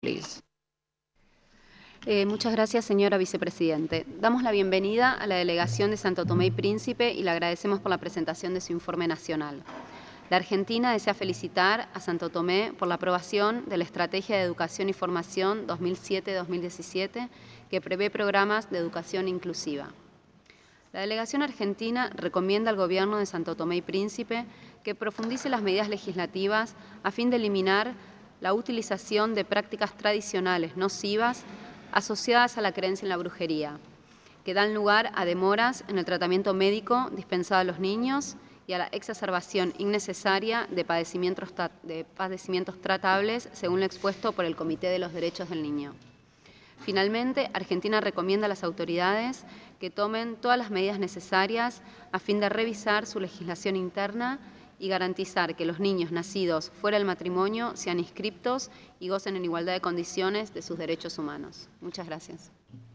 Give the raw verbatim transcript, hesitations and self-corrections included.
Please. Eh, muchas gracias, señora vicepresidente. Damos la bienvenida a la delegación de Santo Tomé y Príncipe y le agradecemos por la presentación de su informe nacional. La Argentina desea felicitar a Santo Tomé por la aprobación de la Estrategia de Educación y Formación dos mil siete a dos mil diecisiete, que prevé programas de educación inclusiva. La delegación argentina recomienda al Gobierno de Santo Tomé y Príncipe que profundice las medidas legislativas a fin de eliminar la utilización de prácticas tradicionales nocivas asociadas a la creencia en la brujería, que dan lugar a demoras en el tratamiento médico dispensado a los niños y a la exacerbación innecesaria de padecimientos, de padecimientos tratables, según lo expuesto por el Comité de los Derechos del Niño. Finalmente, Argentina recomienda a las autoridades que tomen todas las medidas necesarias a fin de revisar su legislación interna y garantizar que los niños nacidos fuera del matrimonio sean inscriptos y gocen en igualdad de condiciones de sus derechos humanos. Muchas gracias.